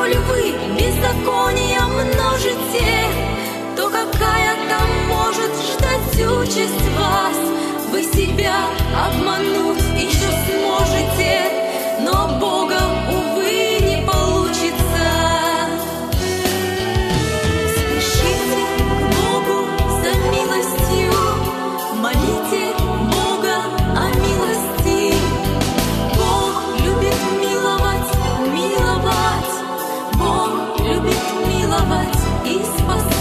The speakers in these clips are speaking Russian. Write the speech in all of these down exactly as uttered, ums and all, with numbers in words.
коли вы беззакония множите, то какая там может ждать участь вас? Вы себя обмануть еще сможете, но Бога, увы, не получится. Спешите к Богу за милостью, молите Бога о милости. Бог любит миловать, миловать, Бог любит миловать и спасать.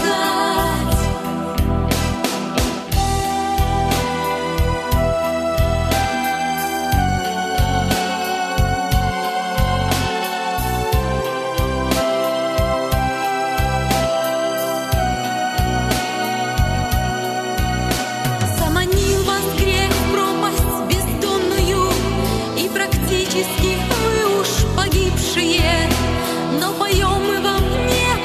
Вы уж погибшие, но поем мы вам не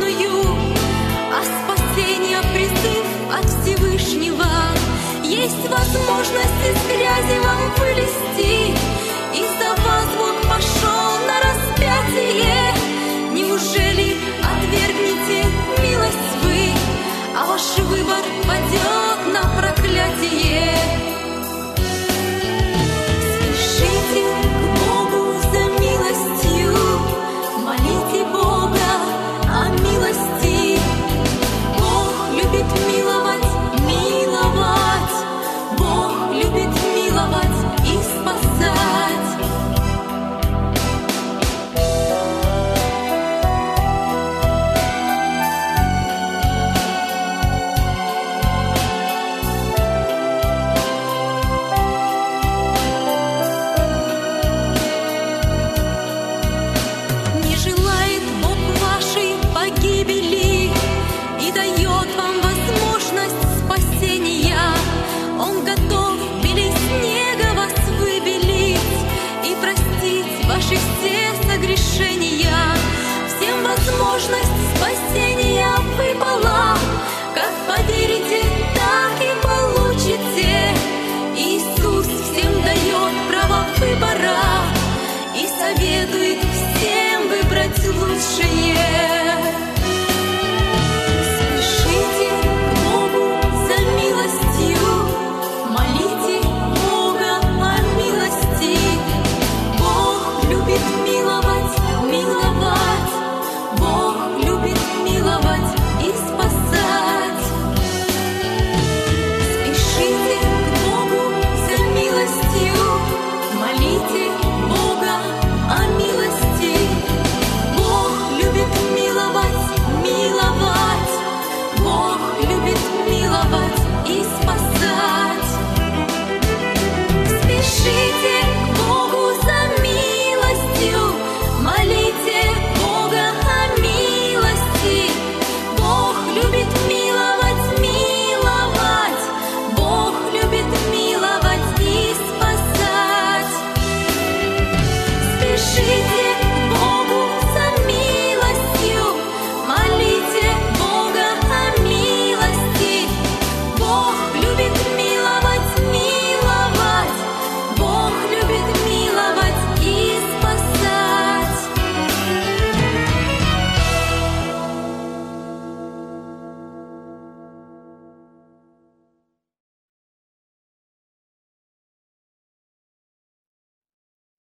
похоронную, а спасение призыв от Всевышнего. Есть